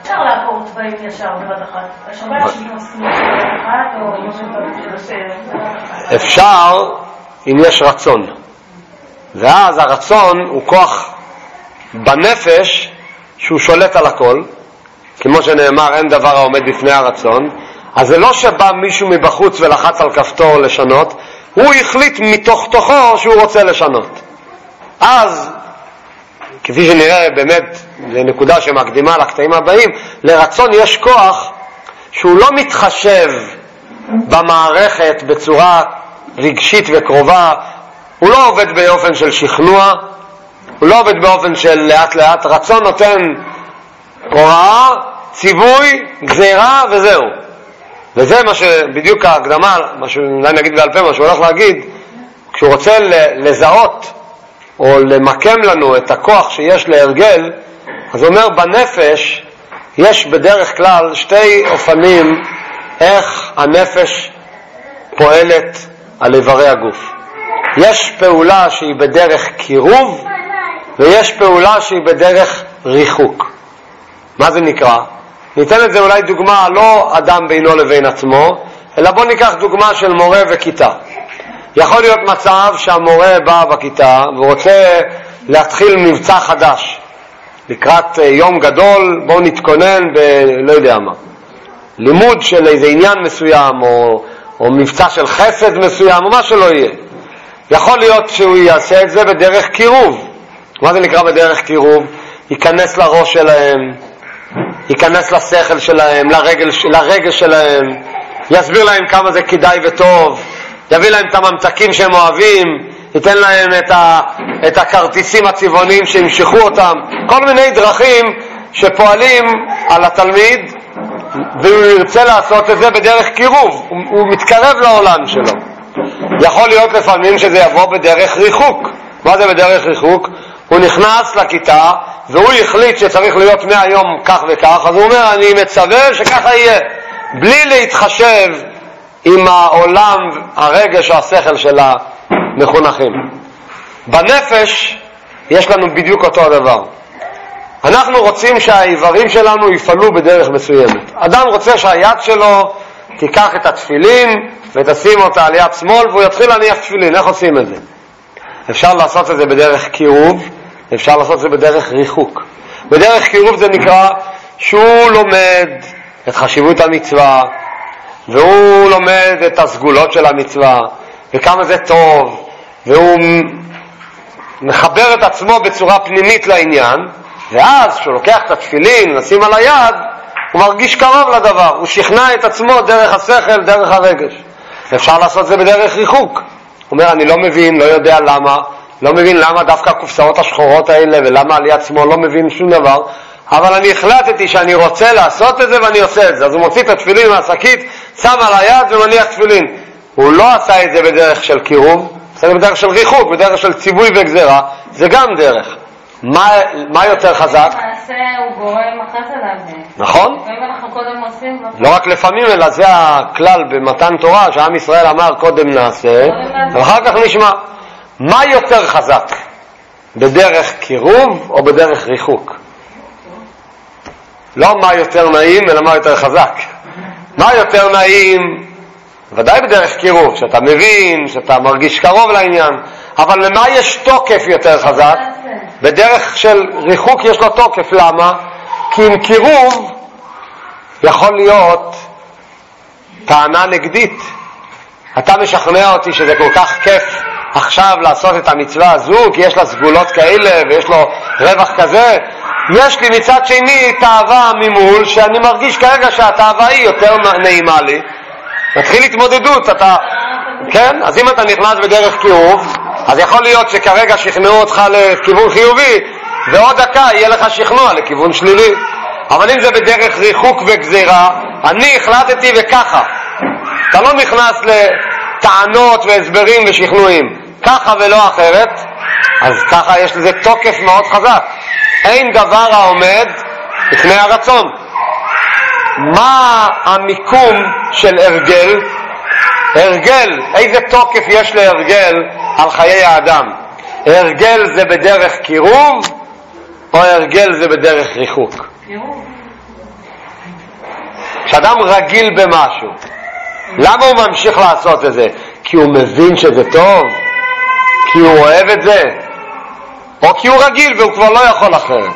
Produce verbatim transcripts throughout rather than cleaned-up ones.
אפשר לעבור צבעים ישר בבת אחת. השבת שנכנסים בבת אחת או משהו בבת אפשר אם יש רצון. ואז הרצון הוא כוח בנפש שהוא שולט על הכל. כמו שנאמר, אין דבר העומד בפני הרצון. אז זה לא שבא מישהו מבחוץ ולחץ על כפתור לשנות, הוא החליט מתוך תוכו שהוא רוצה לשנות. אז, כפי שנראה באמת, זו נקודה שמקדימה לקטעים הבאים, לרצון יש כוח שהוא לא מתחשב במערכת בצורה רגשית וקרובה, הוא לא עובד באופן של שכנוע, הוא לא עובד באופן של לאט לאט, רצון נותן הוראה, ציווי, גזירה וזהו. וזה מה שבדיוק ההקדמה, מה שאולי נגיד בעל פה, מה שהוא הולך להגיד, כשהוא רוצה לזהות או למקם לנו את הכוח שיש להרגל, אז הוא אומר בנפש יש בדרך כלל שתי אופנים איך הנפש פועלת על איברי הגוף. יש פעולה שהיא בדרך קירוב ויש פעולה שהיא בדרך ריחוק. מה זה נקרא? ניתן את זה אולי דוגמה, לא אדם בינו לבין עצמו, אלא בוא ניקח דוגמה של מורה וכיתה. יכול להיות מצב שהמורה בא בכיתה ורוצה להתחיל מבצע חדש לקראת יום גדול, בואו נתכונן בלא יודע מה, לימוד של איזה עניין מסוים או, או מבצע של חסד מסוים או מה שלא יהיה. יכול להיות שהוא יעשה את זה בדרך קירוב. מה זה נקרא בדרך קירוב? ייכנס לראש שלהם, ייכנס לשכל שלהם, לרגל, לרגש שלהם, יסביר להם כמה זה כדאי וטוב, יביא להם את הממתקים שהם אוהבים, ייתן להם את, ה, את הכרטיסים הצבעוניים שימשכו אותם, כל מיני דרכים שפועלים על התלמיד, והוא ירצה לעשות את זה בדרך קירוב, הוא, הוא מתקרב לעולם שלו. יכול להיות לפעמים שזה יבוא בדרך ריחוק. מה זה בדרך ריחוק? הוא נכנס לכיתה והוא החליט שצריך להיות מהיום כך וכך, אז הוא אומר אני מצווה שככה יהיה, בלי להתחשב עם העולם, הרגש או השכל של המחונכים. בנפש יש לנו בדיוק אותו הדבר. אנחנו רוצים שהאיברים שלנו יפעלו בדרך מסוימת. אדם רוצה שהיד שלו תיקח את התפילין ותשים אותה על יד שמאל והוא יתחיל להניח תפילין. איך עושים את זה? אפשר לעשות את זה בדרך קירוב, אפשר לעשות את זה בדרך ריחוק. בדרך קירוב זה נקרא שהוא לומד את חשיבות המצווה, והוא לומד את הסגולות של המצווה וכמה זה טוב, והוא מחבר את עצמו בצורה פנימית לעניין, ואז כשהוא לוקח את התפילין לשים על היד הוא מרגיש קרוב לדבר, הוא שכנע את עצמו דרך השכל, דרך הרגש. אפשר לעשות את זה בדרך ריחוק. הוא אומר אני לא מבין, לא יודע למה, לא מבין למה דווקא הקופסאות השחורות האלה ולמה על יד שמאל, לא מבין שום דבר, אבל אני החלטתי שאני רוצה לעשות את זה ואני עושה את זה. אז הוא מוציא את התפילין מהשקית, שם על היד ומניח תפילין. הוא לא עשה את זה בדרך של קירוב, עשה את זה בדרך של ריחוק, בדרך של ציווי וגזרה, זה גם דרך. מה, מה יותר חזק? מעשה הוא גורם אחרי זה. נכון? ואם אנחנו קודם עושים... לא רק לפעמים, אלא זה הכלל במתן תורה, שעם ישראל אמר קודם נעשה, ואחר כך נשמע. מה יותר חזק? בדרך קירוב או בדרך ריחוק? לא מה יותר נעים, אלא מה יותר חזק. מה יותר נעים? ודאי בדרך קירוב, שאתה מבין, שאתה מרגיש קרוב לעניין, אבל למה יש תוקף יותר חזק? בדרך של ריחוק יש לו תוקף. למה? כי עם קירוב יכול להיות טענה נגדית. אתה משכנע אותי שזה כל כך כיף עכשיו לעשות את המצווה הזו, כי יש לה סגולות כאלה ויש לו רווח כזה. יש לי מצד שני תאווה ממול, שאני מרגיש כרגע שהתאווה היא יותר נעימה לי. מתחיל התמודדות, אתה, כן? אז אם אתה נכנס בדרך קירוב, אז יכול להיות שכרגע שכנעו אותך לכיוון חיובי, ועוד דקה יהיה לך שכנוע לכיוון שלילי. אבל אם זה בדרך ריחוק וגזירה, אני החלטתי וככה. אתה לא נכנס לטענות והסברים ושכנועים, ככה ולא אחרת, אז ככה יש לזה תוקף מאוד חזק. אין דבר העומד לפני הרצון. מה המיקום של הרגל? הרגל, איזה תוקף יש להרגל על חיי האדם? הרגל זה בדרך קירוב או הרגל זה בדרך ריחוק? כשאדם רגיל במשהו, למה הוא ממשיך לעשות את זה? כי הוא מבין שזה טוב? כי הוא אוהב את זה? או כי הוא רגיל והוא כבר לא יכול אחרת?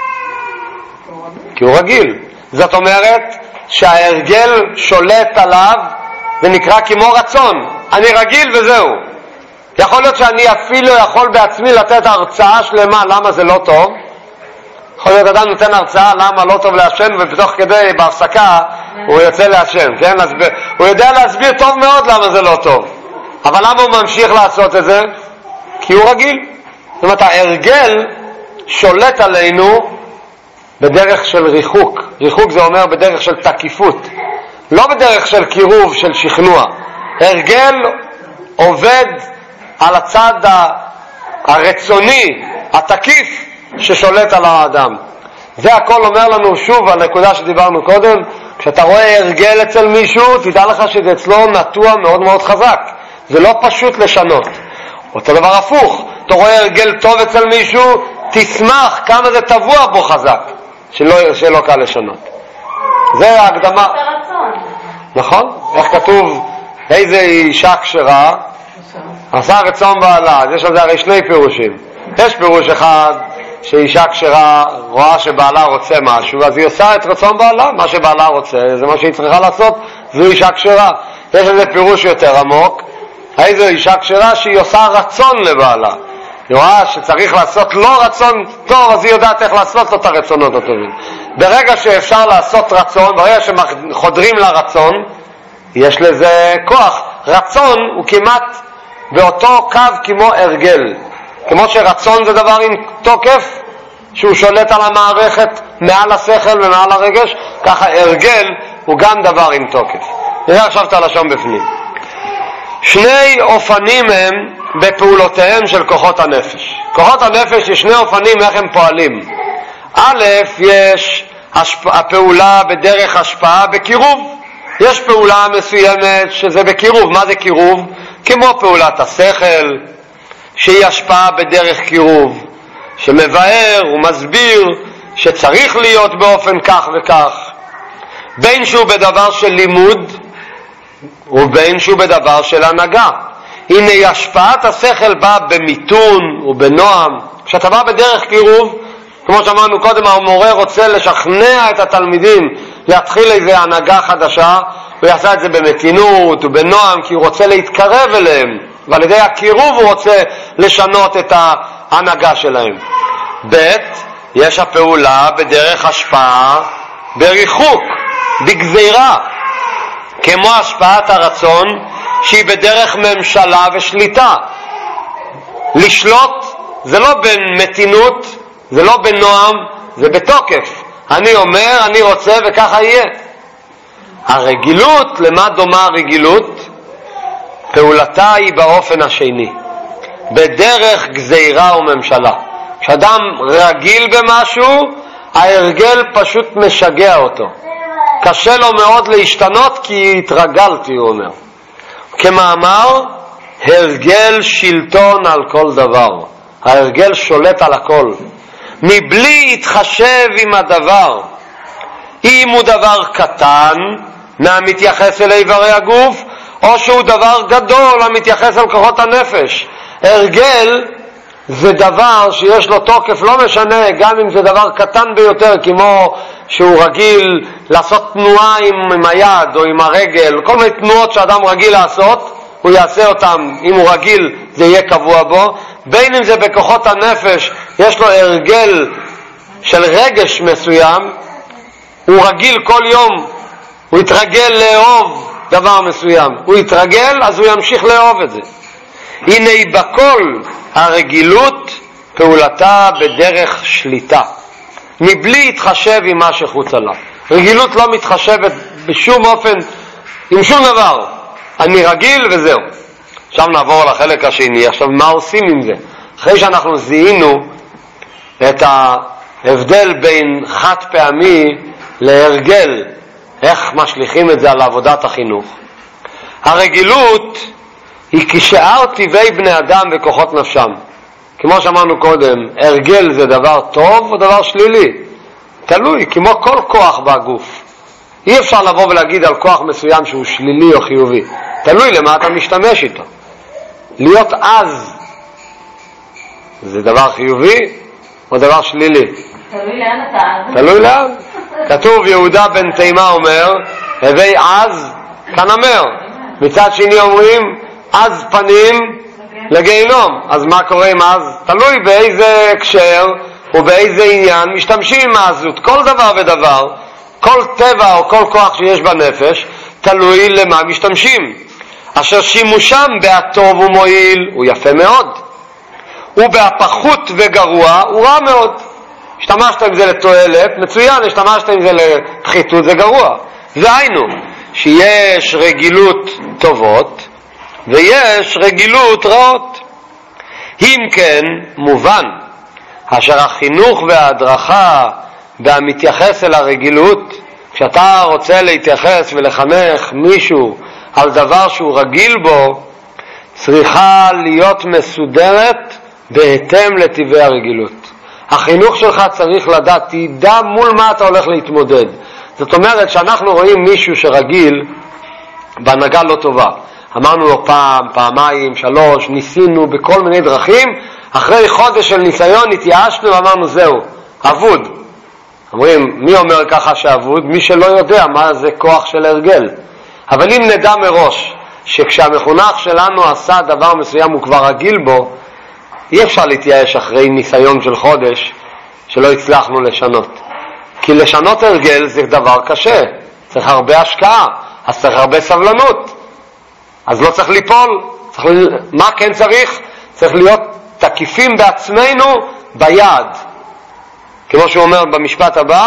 כי הוא רגיל. זאת אומרת שההרגל שולט עליו, זה נקרא כמו רצון. אני רגיל וזהו. יכול להיות שאני אפילו יכול בעצמי לתת הרצאה שלמה למה זה לא טוב. יכול להיות אדם נותן הרצאה למה לא טוב לעשן, ובתוך כדי בהפסקה הוא יוצא לעשן, כן? הוא יודע להסביר טוב מאוד למה זה לא טוב. אבל למה הוא ממשיך לעשות את זה? כי הוא רגיל. זאת אומרת, ההרגל שולט עלינו בדרך של ריחוק. ריחוק זה אומר בדרך של תקיפות, לא בדרך של קירוב, של שכנוע. הרגל עובד על הצד הרצוני, התקיף, ששולט על האדם. זה הכל אומר לנו שוב על נקודה שדיברנו קודם. כשאתה רואה הרגל אצל מישהו, תדע לך שזה אצלו נטוע מאוד מאוד חזק, זה לא פשוט לשנות. אותו דבר הפוך, אתה רואה הרגל טוב אצל מישהו, תשמח כמה זה טבוע בו חזק, שלא, שלא קל לשנות. זה ההקדמה. נכון? איך כתוב, איזה אישה כשרה עשה רצון בעלה. יש על זה הרי שני פירושים. יש פירוש אחד, שאישה כשרה רואה שבעלה רוצה משהו, אז היא עושה את רצון בעלה. מה שבעלה רוצה זה מה שהיא צריכה לעשות, זו אישה כשרה. יש לזה פירוש יותר עמוק, איזו אישה כשרה שהיא עושה רצון לבעלה. היא רואה שצריך לעשות לא רצון טוב, אז היא יודעת איך לעשות לו את הרצונות הטובים. ברגע שאפשר לעשות רצון, ברגע שחודרים לרצון, יש לזה כוח. רצון הוא כמעט באותו קו כמו הרגל. כמו שרצון זה דבר עם תוקף, שהוא שולט על המערכת מעל השכל ומעל הרגש, ככה הרגל הוא גם דבר עם תוקף. נראה עכשיו את הלשון בפנים. שני אופנים הם בפעולותיהם של כוחות הנפש. כוחות הנפש יש שני אופנים איך הם פועלים. א', יש הפעולה בדרך השפעה בקירוב. יש פעולה מסוימת שזה בקירוב. מה זה קירוב? כמו פעולת השכל, שהיא השפעה בדרך קירוב, שמבאר ומסביר שצריך להיות באופן כך וכך, בין שהוא בדבר של לימוד ובין שהוא בדבר של הנהגה. הנה השפעת השכל באה במיתון ובנועם. כשאתה בא בדרך קירוב, כמו שאמרנו קודם, המורה רוצה לשכנע את התלמידים להתחיל איזו הנהגה חדשה, הוא יעשה את זה במתינות ובנועם, כי הוא רוצה להתקרב אליהם, ועל ידי הקירוב הוא רוצה לשנות את ההנהגה שלהם. ב', יש הפעולה בדרך השפעה בריחוק, בגזירה, כמו השפעת הרצון שהיא בדרך ממשלה ושליטה. לשלוט זה לא במתינות, זה לא בנועם, זה בתוקף. אני אומר, אני רוצה וככה יהיה. הרגילות, למה דומה הרגילות? פעולתה היא באופן השני, בדרך גזירה וממשלה. כשאדם רגיל במשהו, ההרגל פשוט משגע אותו. קשה לו מאוד להשתנות כי התרגלתי, הוא אומר. כמאמר, הרגל שלטון על כל דבר. ההרגל שולט על הכל, מבלי להתחשב עם הדבר. אם הוא דבר קטן, מהמתייחס אל איברי הגוף, או שהוא דבר גדול המתייחס אל כוחות הנפש. הרגל זה דבר שיש לו תוקף, לא משנה, גם אם זה דבר קטן ביותר, כמו שהוא רגיל לעשות תנועה עם, עם היד או עם הרגל, כל מיני תנועות שאדם רגיל לעשות, הוא יעשה אותם. אם הוא רגיל זה יהיה קבוע בו. בין אם זה בכוחות הנפש, יש לו הרגל של רגש מסוים, הוא רגיל כל יום, הוא יתרגל לאהוב דבר מסוים, הוא יתרגל, אז הוא ימשיך לאהוב את זה. הנה בכל הרגילות פעולתה בדרך שליטה, מבלי להתחשב עם מה שחוץ עליו. רגילות לא מתחשבת בשום אופן עם שום דבר. אני רגיל וזהו. עכשיו נעבור לחלק השני. עכשיו מה עושים עם זה? אחרי שאנחנו זיהינו את ההבדל בין חד פעמי להרגל, איך משליכים את זה על עבודת החינוך. הרגילות היא כשאר טבעי בני אדם וכוחות נפשם. כמו שאמרנו קודם, הרגל זה דבר טוב או דבר שלילי? תלוי, כמו כל כוח בגוף. אי אפשר לבוא ולהגיד על כוח מסוים שהוא שלילי או חיובי. תלוי למה אתה משתמש איתו. להיות עז זה דבר חיובי או דבר שלילי? תלוי לאן אתה עז. תלוי לאן. כתוב יהודה בן תימה אומר, הווי עז כנמר. מצד שני אומרים, עז פנים לגיהנום. אז מה קורה עם עז? תלוי באיזה הקשר ובאיזה עניין משתמשים עם העזות. כל דבר ודבר, כל טבע או כל כוח שיש בנפש, תלוי למה משתמשים. אשר שימושם בהטוב ומועיל הוא יפה מאוד, ובהפחות וגרוע הוא רע מאוד. השתמשת עם זה לתועלת, מצוין, השתמשת עם זה לפחיתות, זה גרוע. זה היינו, שיש רגילות טובות ויש רגילות רעות. אם כן, מובן אשר החינוך וההדרכה והמתייחס אל הרגילות, כשאתה רוצה להתייחס ולחנך מישהו על דבר שהוא רגיל בו, צריכה להיות מסודרת בהתאם לטבעי הרגילות. החינוך שלך צריך לדעת, תדע מול מה אתה הולך להתמודד. זאת אומרת שאנחנו רואים מישהו שרגיל בהנהגה לא טובה, אמרנו לו פעם, פעמיים, שלוש, ניסינו בכל מיני דרכים, אחרי חודש של ניסיון התייאשנו ואמרנו זהו, אבוד. אומרים, מי אומר ככה שאבוד? מי שלא יודע מה זה כוח של הרגל. אבל אם נדע מראש שכשהמחונך שלנו עשה דבר מסוים הוא כבר רגיל בו, אי אפשר להתייאש אחרי ניסיון של חודש שלא הצלחנו לשנות. כי לשנות הרגל זה דבר קשה, צריך הרבה השקעה, אז צריך הרבה סבלנות. אז לא צריך ליפול. צריך ל... מה כן צריך? צריך להיות תקיפים בעצמנו ביעד. כמו שהוא אומר במשפט הבא,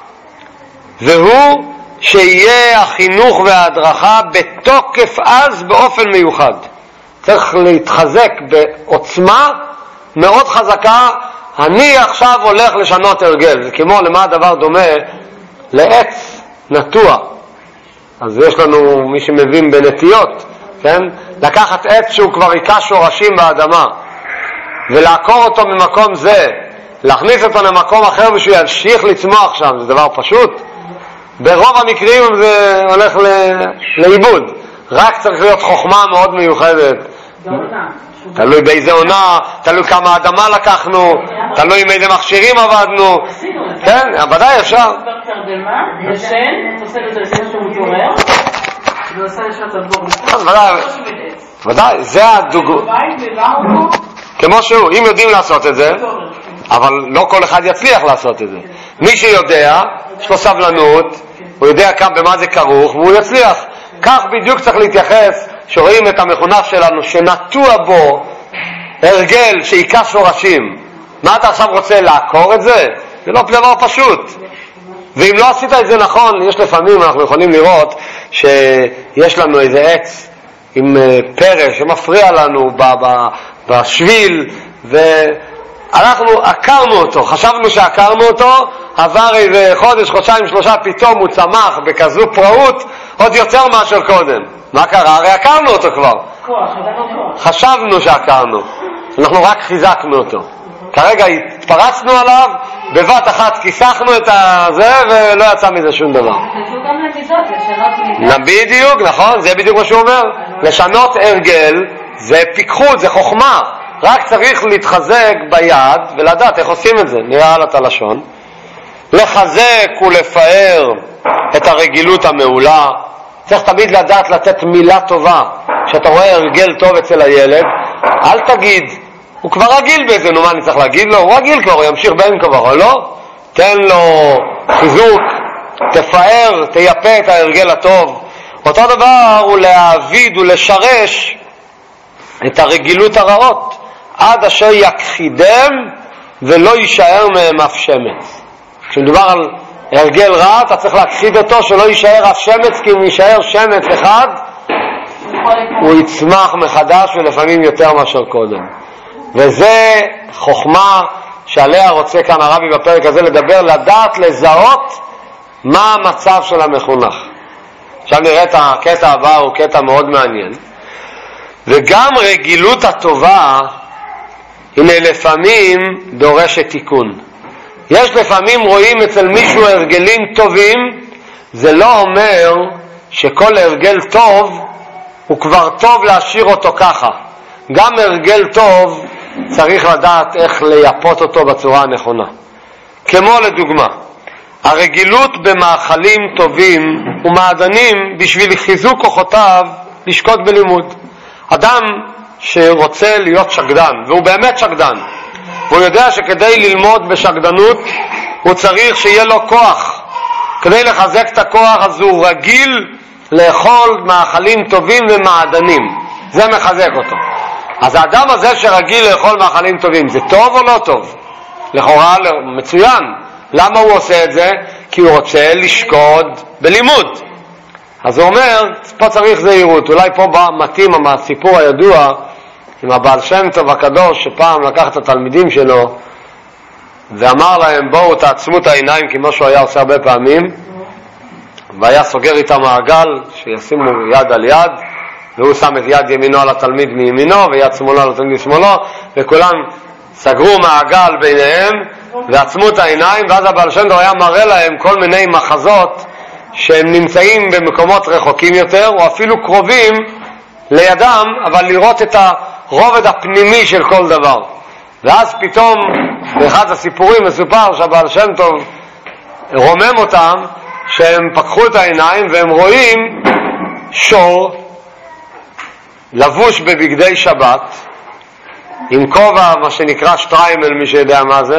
והוא שיהיה החינוך וההדרכה בתוקף אז באופן מיוחד. צריך להתחזק בעוצמה מאוד חזקה. אני עכשיו הולך לשנות הרגל. זה כמו למה הדבר דומה? לעץ נטוע. אז יש לנו מי שמבין בנטיות, כן? לקחת עץ שהוא כבר עיקה שורשים באדמה ולעקור אותו ממקום זה, להכניס אותו למקום אחר ושהוא ימשיך לצמוח שם, זה דבר פשוט? ברוב המקרים זה הולך לאיבוד. רק צריך להיות חוכמה מאוד מיוחדת. תלוי באיזה עונה, תלוי כמה אדמה לקחנו, תלוי עם איזה מכשירים עבדנו. כן, ודאי אפשר. ודאי, זה הדוגמה. כמו שהוא, אם יודעים לעשות את זה, אבל לא כל אחד יצליח לעשות את זה. מי שיודע, יש לו סבלנות, הוא יודע כמה במה זה כרוך והוא יצליח. כך בדיוק צריך להתייחס שרואים את המחונך שלנו שנטוע בו הרגל שעיקה שורשים. מה אתה עכשיו רוצה, לעקור את זה? זה לא דבר פשוט. ואם לא עשית את זה נכון, יש לפעמים אנחנו יכולים לראות שיש לנו איזה עץ עם פרש שמפריע לנו בשביל, ואנחנו עקרנו אותו, חשבנו שעקרנו אותו, עבר איזה חודש, חודשיים, שלושה, פתאום הוא צמח בכזו פראות עוד יותר מאשר קודם. מה קרה? הרי עקרנו אותו כבר. חשבנו שעקרנו, אנחנו רק חיזקנו אותו. כרגע התפרצנו עליו, בבת אחת כיסחנו את זה ולא יצא מזה שום דבר. תשאו גם למידות, לשנות מידות. בדיוק, נכון, זה בדיוק מה שהוא אומר. לשנות הרגל זה פיקחות, זה חוכמה. רק צריך להתחזק ביד ולדעת איך עושים את זה. נראה על הלשון. לחזק ולפאר את הרגילות המעולה. צריך תמיד לדעת לתת מילה טובה. כשאתה רואה הרגל טוב אצל הילד, אל תגיד, הוא כבר רגיל בזה, נו מה אני צריך להגיד לו? הוא רגיל כבר, הוא ימשיך בין כבר, או לא? תן לו חיזוק, תפאר, תייפה את ההרגל הטוב. אותו דבר הוא להעביד ולשרש את הרגילות הרעות, עד אשר יכחידם ולא יישאר מהם אף שמץ. כשמדובר על הרגל רע, אתה צריך להכחיד אותו שלא יישאר אף שמץ, כי אם יישאר שמץ אחד, הוא יצמח מחדש ולפעמים יותר מאשר קודם. וזה חוכמה שעליה רוצה כאן הרבי בפרק הזה לדבר, לדעת לזהות מה המצב של המחונך. עכשיו נראה את הקטע הבא, הוא קטע מאוד מעניין. וגם רגילות הטובה הנה לפעמים דורשת תיקון. יש לפעמים רואים אצל מישהו הרגלים טובים זה לא אומר שכל הרגל טוב הוא כבר טוב להשאיר אותו ככה. גם הרגל טוב צריך לדעת איך לייפות אותו בצורה הנכונה. כמו לדוגמה, הרגילות במאכלים טובים ומעדנים בשביל חיזוק כוחותיו לשקוט בלימוד. אדם שרוצה להיות שקדן, והוא באמת שקדן, והוא יודע שכדי ללמוד בשקדנות הוא צריך שיהיה לו כוח. כדי לחזק את הכוח אז הוא רגיל לאכול מאכלים טובים ומעדנים. זה מחזק אותו. אז האדם הזה שרגיל לאכול מאכלים טובים, זה טוב או לא טוב? לכאורה מצוין. למה הוא עושה את זה? כי הוא רוצה לשקוד בלימוד. אז הוא אומר, פה צריך זהירות. אולי פה מתאים הסיפור הידוע עם הבעל שם טוב הקדוש, שפעם לקח את התלמידים שלו ואמר להם, בואו תעצמו את העיניים, כמו שהוא היה עושה הרבה פעמים, והיה סוגר איתם מעגל שישימו יד על יד, והוא שם את יד ימינו על התלמיד מימינו ויד שמאלו על התלמיד משמאלו, וכולם סגרו מעגל ביניהם ועצמו את העיניים. ואז הבעל שם טוב היה מראה להם כל מיני מחזות שהם נמצאים במקומות רחוקים יותר או אפילו קרובים לידם, אבל לראות את הרובד הפנימי של כל דבר. ואז פתאום באחד הסיפורים מסופר שהבעל שם טוב רומם אותם, שהם פקחו את העיניים והם רואים שור לבוש בבגדי שבת עם כובע, מה שנקרא שטריימל, מי שיודע מה זה,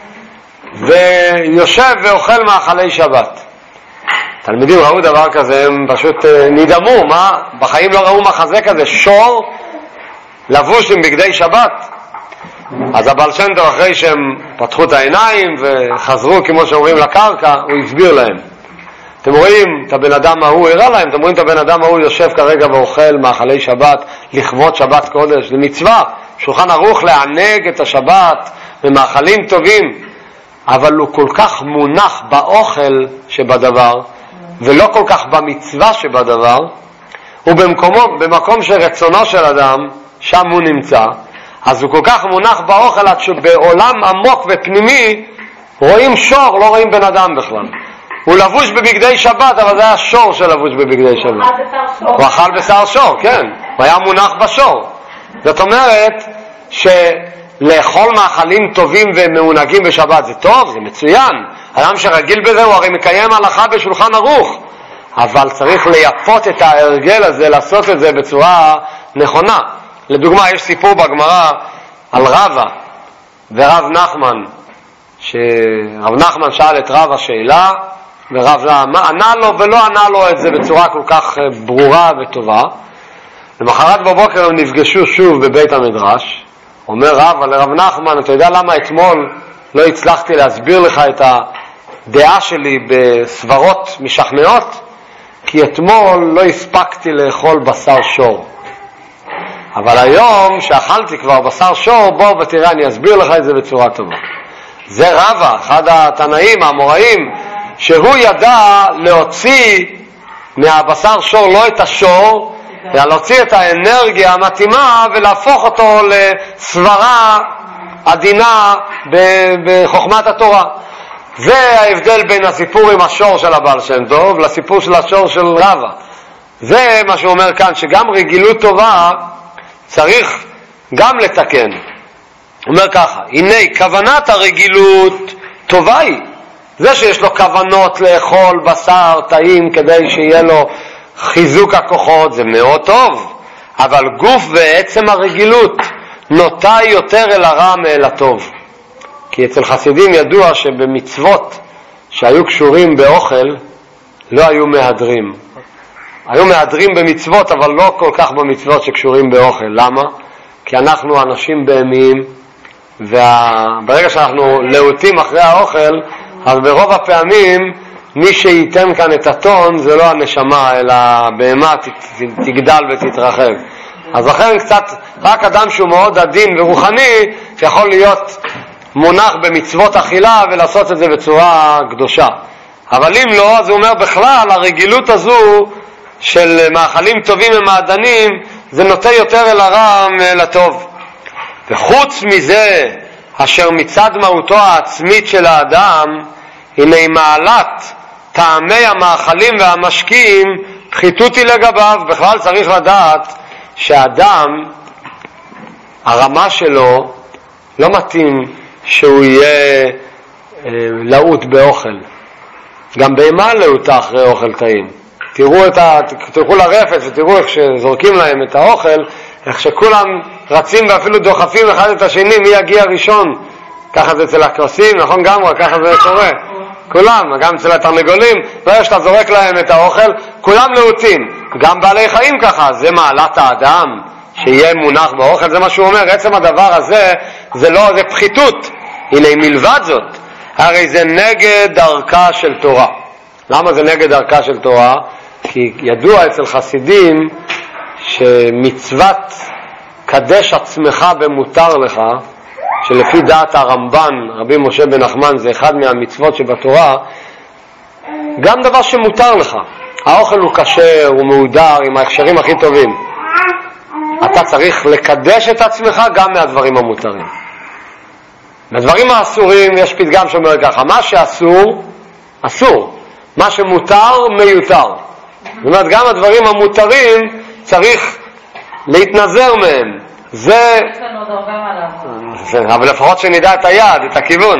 ויושב ואוכל מאכלי שבת. תלמידים ראו דבר כזה, הם פשוט נדמו, מה? בחיים לא ראו מחזה כזה, שור לבוש עם בגדי שבת. אז הבעל שם טוב אחרי שהם פתחו את העיניים וחזרו כמו שאומרים לקרקע, הוא הסביר להם. אתם רואים את הבן אדם ההוא, הראה להם, אתם רואים את הבן אדם ההוא יושב כרגע ואוכל מאכלי שבת לכבוד שבת קודש, זה מצווה, שולחן ערוך לענג את השבת במאכלים טובים, אבל הוא כל כך מונח באוכל שבדבר ולא כל כך במצווה שבדבר. הוא במקומו, במקום שרצונו של אדם שם הוא נמצא, אז הוא כל כך מונח באוכל עד שבעולם עמוק ופנימי רואים שור, לא רואים בן אדם בכלל. הוא לבוש בבגדי שבת, אבל זה היה שור שלבוש בבגדי שבת. הוא אכל בשר שור, כן, הוא היה מונח בשור. זאת אומרת שלאכול מאכלים טובים ומעונגים בשבת זה טוב, זה מצוין. אדם שרגיל בזה הוא הרי מקיים הלכה בשולחן ערוך, אבל צריך לייפות את ההרגל הזה, לעשות את זה בצורה נכונה. לדוגמה, יש סיפור בגמרא על רבא ורב נחמן, שרב נחמן שאל את רבא שאלה ורב ענה לו ולא ענה לו את זה בצורה כל כך ברורה וטובה. למחרת בבוקר הם נפגשו שוב בבית המדרש. אומר רבא לרב נחמן, אתה יודע למה אתמול לא הצלחתי להסביר לך את הדעה שלי בסברות משכנעות? כי אתמול לא הספקתי לאכול בשר שור, אבל היום שאכלתי כבר בשר שור, בוא ותראה אני אסביר לך את זה בצורה טובה. זה רבא, אחד התנאים האמוראים, שהוא ידע להוציא מהבשר שור לא את השור, אלא להוציא את האנרגיה המתאימה ולהפוך אותו לסברה עדינה בחוכמת התורה. זה ההבדל בין הסיפור עם השור של הבעל שם טוב לסיפור של השור של רבא. זה מה שהוא אומר כאן, שגם רגילות טובה צריך גם לתקן. הוא אומר ככה, הנה כוונת הרגילות טובה היא. זה שיש לו כוונות לאכול בשר טעים כדי שיהיה לו חיזוק הכוחות, זה מאוד טוב, אבל גוף ועצם הרגילות נוטה יותר אל הרע מאל הטוב. כי אצל חסידים ידוע שבמצוות שהיו קשורים באוכל לא היו מהדרים. היו מהדרים במצוות, אבל לא כל כך במצוות שקשורים באוכל. למה? כי אנחנו אנשים בהמיים, וברגע שאנחנו להוטים אחרי האוכל, אז ברוב הפעמים מי שייתן כאן את הטון זה לא הנשמה, אלא בהמה תגדל ותתרחב. אז לכן קצת, רק אדם שהוא מאוד עדין ורוחני יכול להיות מונח במצוות אכילה ולעשות את זה בצורה קדושה. אבל אם לא, אז הוא אומר בכלל הרגילות הזו של מאכלים טובים ומעדנים זה נוטה יותר אל הרע מאל הטוב. וחוץ מזה, אשר מצד מהותו העצמית של האדם, הנה מעלת טעמי המאכלים והמשקים פחיתות היא לגביו. בכלל צריך לדעת שהאדם, הרמה שלו לא מתאים שהוא יהיה אה, להוט באוכל. גם בהמה להוטה אחרי אוכל טעים. תראו, את ה, תראו לרפת ותראו איך שזורקים להם את האוכל, איך שכולם רצים ואפילו דוחפים אחד את השני מי יגיע ראשון. ככה זה אצל הכרסים, נכון גמרי, ככה זה קורה. כולם, גם אצל התרנגולים, ברגע שאתה זורק להם את האוכל, כולם להוטים. גם בעלי חיים ככה, זה מעלת האדם, שיהיה מונח באוכל, זה מה שהוא אומר. עצם הדבר הזה, זה לא, זה פחיתות. הנה, מלבד זאת, הרי זה נגד דרכה של תורה. למה זה נגד דרכה של תורה? כי ידוע אצל חסידים שמצוות קדש עצמך במותר לך, שלפי דעת הרמב"ן, רבי משה בן נחמן, זה אחד מהמצוות שבתורה, גם דבר שמותר לך. האוכל הוא כשר, הוא מהודר, עם ההכשרים הכי טובים. אתה צריך לקדש את עצמך גם מהדברים המותרים. מהדברים האסורים יש פתגם שאומר ככה, מה שאסור, אסור. מה שמותר, מיותר. זאת אומרת, גם הדברים המותרים צריך להתנזר מהם. זה... יש לנו עוד הרבה מה לעבור. אבל לפחות שנדע את היעד, את הכיוון.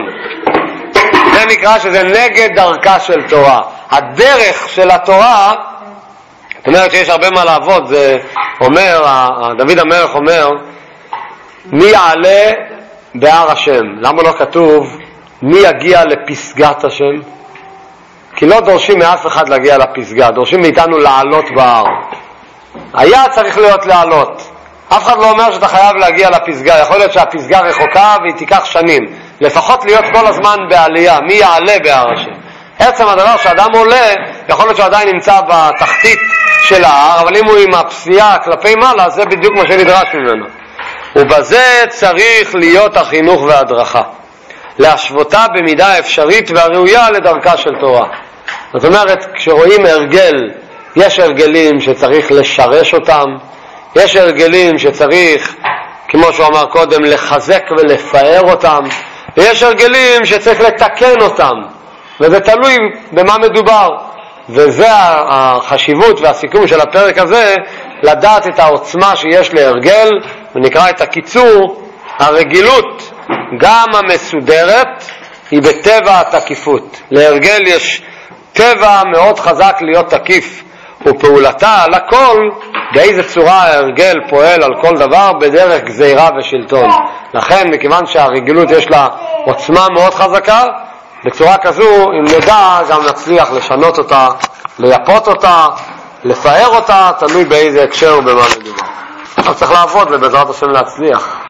זה נקרא שזה נגד דרכה של תורה. הדרך של התורה, זאת אומרת שיש הרבה מה לעבוד, זה אומר, דוד המלך אומר, מי יעלה בהר השם? למה לא כתוב מי יגיע לפסגת השם? כי לא דורשים מאף אחד להגיע לפסגה, דורשים מאיתנו לעלות בהר. היה צריך להיות לעלות. אף אחד לא אומר שאתה חייב להגיע לפסגה, יכול להיות שהפסגה רחוקה והיא תיקח שנים. לפחות להיות כל הזמן בעלייה, מי יעלה בהר השם. עצם הדבר שאדם עולה, יכול להיות שעדיין נמצא בתחתית של ההר, אבל אם הוא עם הפסיעה כלפי מעלה, זה בדיוק מה שנדרש ממנו. ובזה צריך להיות החינוך וההדרכה. להשוותה במידה אפשרית והראויה לדרכה של תורה. זאת אומרת, כשרואים הרגל, יש הרגלים שצריך לשרש אותם, יש הרגלים שצריך, כמו שהוא אמר קודם, לחזק ולפאר אותם, ויש הרגלים שצריך לתקן אותם, וזה תלוי במה מדובר. וזה החשיבות והסיכום של הפרק הזה, לדעת את העוצמה שיש להרגל, ונקרא את הקיצור, הרגילות, גם המסודרת, היא בטבע התקיפות. להרגל יש טבע מאוד חזק להיות תקיף, ופעולתה על הכל, באיזה צורה ההרגל פועל על כל דבר, בדרך גזירה ושלטון. לכן, מכיוון שהרגילות יש לה עוצמה מאוד חזקה, בצורה כזו, אם נדע, גם נצליח לשנות אותה, לייפות אותה, לפאר אותה, תלוי באיזה הקשר ובמה מדובר. אז צריך לעבוד ובעזרת השם להצליח.